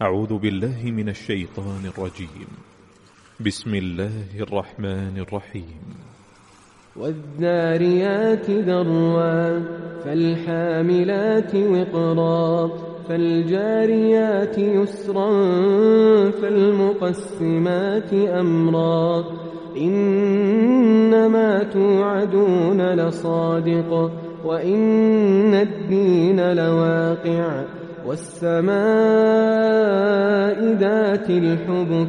أعوذ بالله من الشيطان الرجيم. بسم الله الرحمن الرحيم. والذاريات ذروا فالحاملات وقرا فالجاريات يسرا فالمقسمات أمرا إنما توعدون لصادق وإن الدين لواقع والسماء ذات الحبك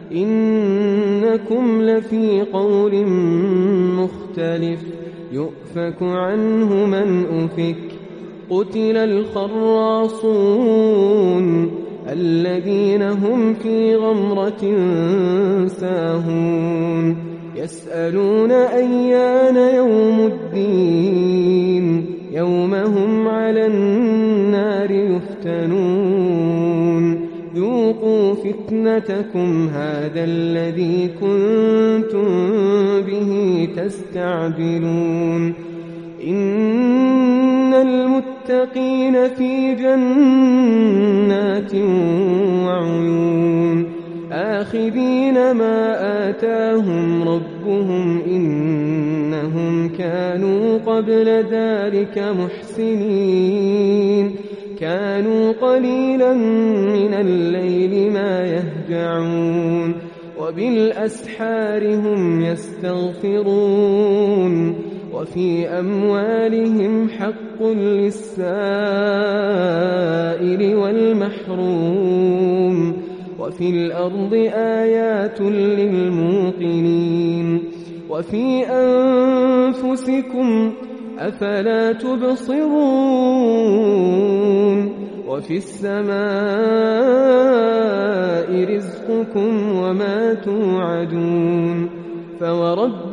إنكم لفي قول مختلف يؤفك عنه من أفك قتل الخراصون الذين هم في غمرة ساهون يسألون أيان يوم الدين يوم هم على النار يفتنون ذوقوا فتنتكم هذا الذي كنتم به تستعجلون إن المتقين في جنات وعيون آخذين ما آتاهم ربهم إنهم كانوا قبل ذلك محسنين كانوا قليلا من الليل ما يهجعون وبالأسحار هم يستغفرون وفي أموالهم حق للسائل والمحروم وفي الأرض آيات للموقنين وفي أنفسكم أفلا تبصرون وفي السماء رزقكم وما توعدون فورب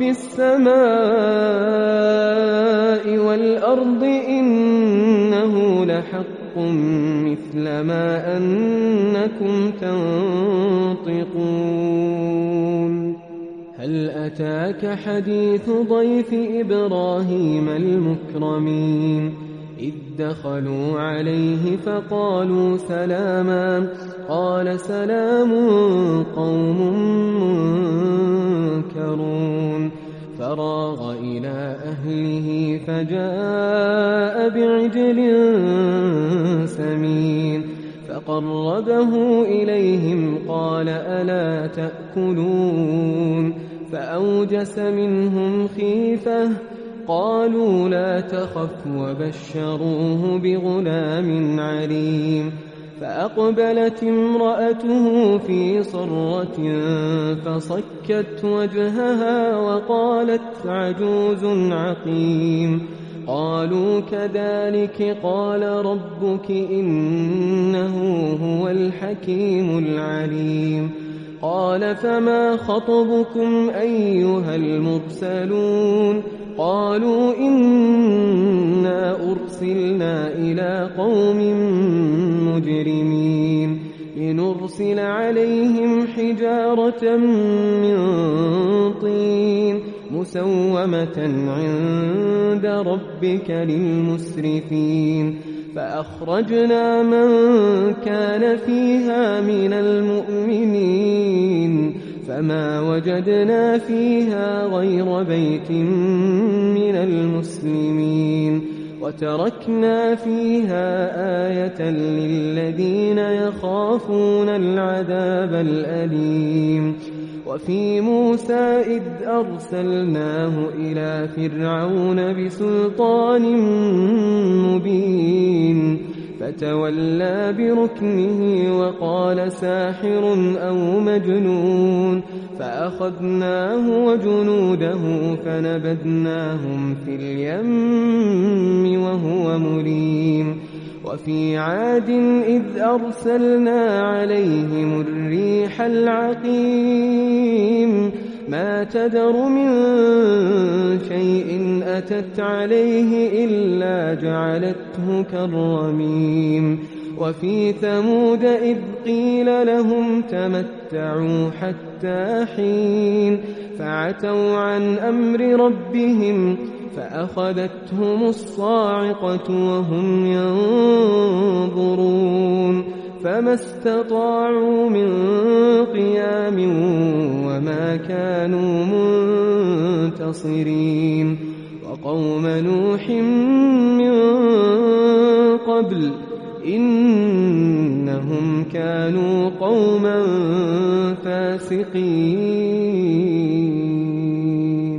السماء والأرض إنه لحق مثل ما أنكم تنطقون هل أتاك حديث ضيف إبراهيم المكرمين إذ دخلوا عليه فقالوا سلاما قال سلام قوم منكرون فراغ إلى أهله فجاء بعجل سمين فقربه إليهم قال ألا تأكلون فأوجس منهم خيفة قالوا لا تخف وبشروه بغلام عليم فأقبلت امرأته في صرة فصكت وجهها وقالت عجوز عقيم قالوا كذلك قال ربك إنه هو الحكيم العليم قال فما خطبكم أيها المرسلون قالوا إنا أرسلنا إلى قوم مجرمين لنرسل عليهم حجارة من طين مسومة عند ربك للمسرفين فأخرجنا من كان فيها من المؤمنين فما وجدنا فيها غير بيت من المسلمين وتركنا فيها آية للذين يخافون العذاب الأليم وفي موسى إذ أرسلناه إلى فرعون بسلطان مبين فتولى بركنه وقال ساحر أو مجنون فأخذناه وجنوده فنبذناهم في اليم وهو مليم وفي عاد إذ أرسلنا عليهم الريح العقيم ما تذر من شيء أتت عليه إلا جعلته كالرميم وفي ثمود إذ قيل لهم تمتعوا حتى حين فعتوا عن أمر ربهم فأخذتهم الصاعقة وهم ينظرون فما اسْتَطَاعُوا مِنْ قِيَامٍ وَمَا كَانُوا مُنْتَصِرِينَ وَقَوْمَ نُوحٍ مِنْ قَبْلُ إِنَّهُمْ كَانُوا قَوْمًا فَاسِقِينَ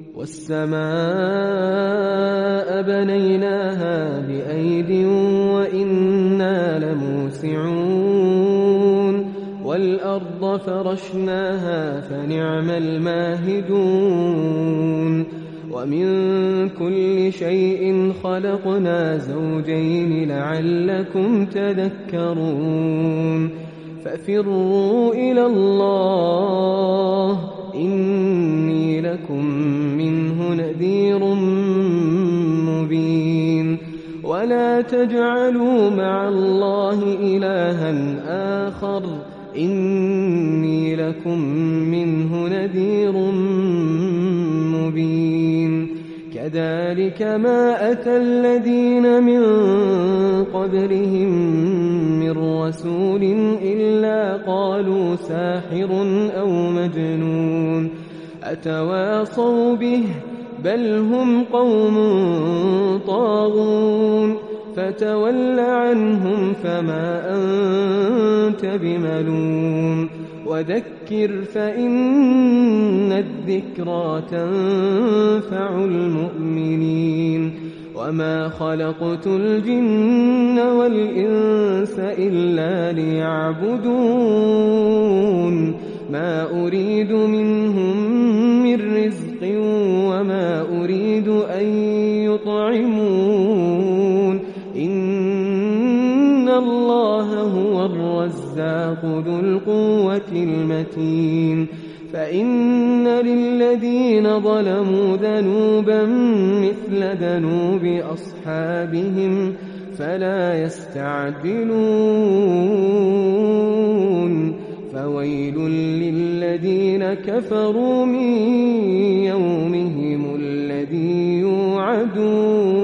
وَالسَّمَاءَ بَنَيْنَاهَا بِأَيْدٍ وَإِنَّا لَمُوسِعُونَ وَالْأَرْضَ فَرَشْنَاهَا فَنِعْمَ الْمَاهِدُونَ وَمِن كُلِّ شَيْءٍ خَلَقْنَا زَوْجَيْنِ لَعَلَّكُمْ تَذَكَّرُونَ فَفِرُّوا إِلَى اللَّهِ إِنِّي لَكُمْ مِنْهُ نَذِيرٌ مُبِينٌ وَلَا تَجْعَلُوا مَعَ اللَّهِ إِلَٰهًا آخَرَ إِنِّي لَكُمْ مِنْهُ نَذِيرٌ مُبِينٌ كَذَلِكَ مَا أَتَى الَّذِينَ مِن قَبْلِهِم مِّن رَّسُولٍ إِلَّا قَالُوا سَاحِرٌ أَوْ مَجْنُونٌ أَتَوَاصَوْا بِهِ بَلْ هُمْ قَوْمٌ طَاغُونَ فَتَوَلَّ عَنْهُمْ فَمَا أَنتَ بِمَلُومٍ وَذَكِّرْ فَإِنَّ الذِّكْرَىٰ تَنفَعُ الْمُؤْمِنِينَ وَمَا خَلَقْتُ الْجِنَّ وَالْإِنسَ إِلَّا لِيَعْبُدُونِ مَا أُرِيدُ مِنْهُم مِّن رِّزْقٍ وَمَا أُرِيدُ أَن يُطْعِمُونِ إِنَّ اللَّهَ هُوَ الرَّزَّاقُ ذُو الْقُوَّةِ الْمَتِينُ فَإِنَّ لِلَّذِينَ ظَلَمُوا ذَنُوبًا مِثْلَ ذَنُوبِ أَصْحَابِهِمْ فَلَا يَسْتَعْجِلُونِ فَوَيْلٌ لِّلَّذِينَ كَفَرُوا مِن يَوْمِهِمُ الَّذِي يُوعَدُونَ